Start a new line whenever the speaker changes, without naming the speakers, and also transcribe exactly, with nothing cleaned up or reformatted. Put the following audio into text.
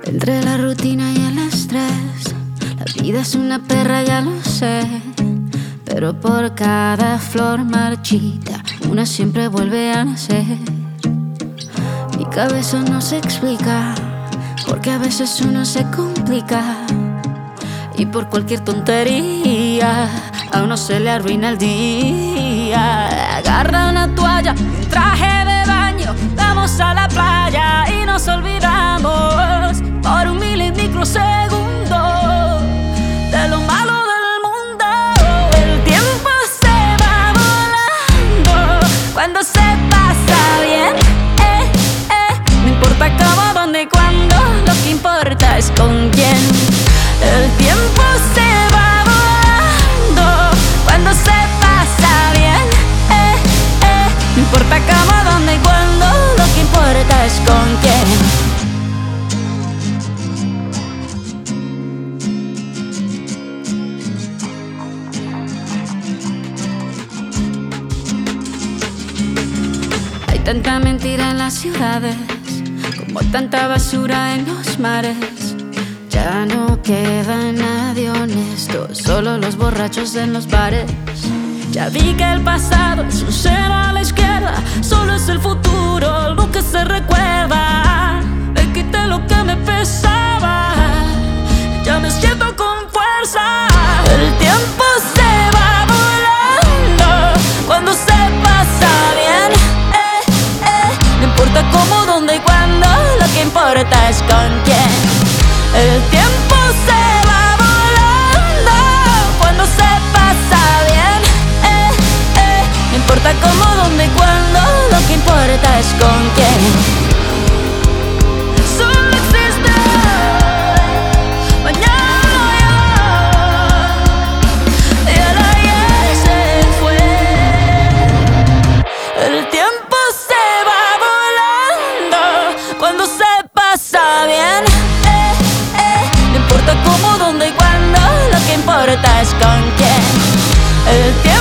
Entre la rutina y el estrés, la vida es una perra, ya lo sé. Pero por cada flor marchita, una siempre vuelve a nacer. Mi cabeza no se explica, porque a veces uno se complica. Y por cualquier tontería a uno se le arruina el día. Agarra una toalla y un traje de baño, vamos a la playa y nos olvidamos por un milimicrosegundo de lo malo del mundo. El tiempo se va volando cuando se pasa bien, eh, eh. No importa cómo, dónde y cuándo, lo que importa es con quién. El tiempo se va volando cuando se pasa bien, eh, eh. No importa cómo, dónde y cuándo, lo que importa es con quién. Hay tanta mentira en las ciudades, como tanta basura en los mares. Ya no queda nadie honesto, solo los borrachos en los bares. Ya vi que el pasado es un cero a la izquierda, solo es el futuro lo que se recuerda. Me quité lo que me pesaba, ya me siento con fuerza. El tiempo se va volando cuando se pasa bien, eh, eh. No importa cómo, dónde y cuándo, lo que importa es con quién. El tiempo se va volando cuando se pasa bien, eh, eh. No importa cómo, dónde y cuándo, lo que importa es con quién. Solo existe hoy, mañana ya, y el ayer se fue. El tiempo se va volando cuando se pasa bien, cómo, dónde y cuándo, lo que importa es con quién. El tiempo